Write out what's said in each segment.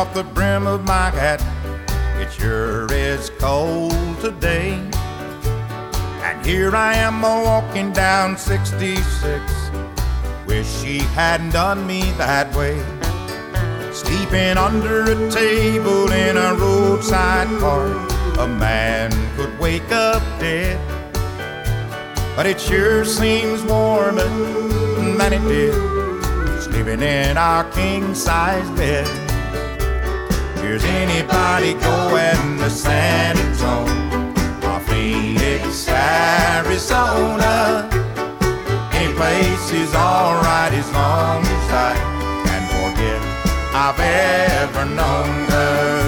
off the brim of my hat. It sure is cold today. And here I am walking down 66. Wish she hadn't done me that way. Sleeping under a table in a roadside car. A man could wake up dead, but it sure seems warmer than it did sleeping in our king-size bed. Here's anybody going to San Antonio or Phoenix, Arizona. Any place is alright as long as I can forget I've ever known her.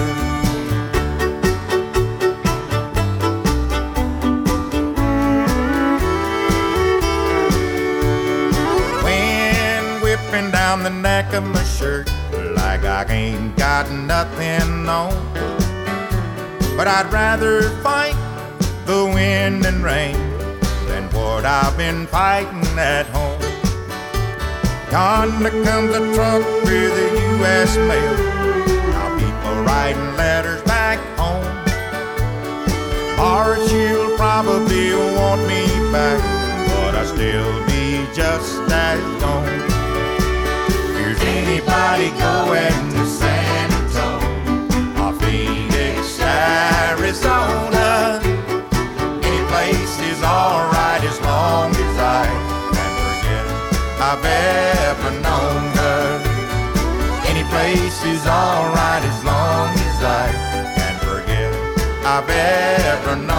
Wind whipping down the neck of my shirt like I ain't got nothing on. But I'd rather fight the wind and rain than what I've been fighting at home. Yonder comes a truck with the U.S. mail. Now people writing letters back home. Or she'll probably want me back, but I'll still be just as gone. Here's anybody going to San Antonio or Phoenix, Arizona. Any place is alright as long as I can forget I've ever known her. Any place is alright as long as I can forget I've ever known her.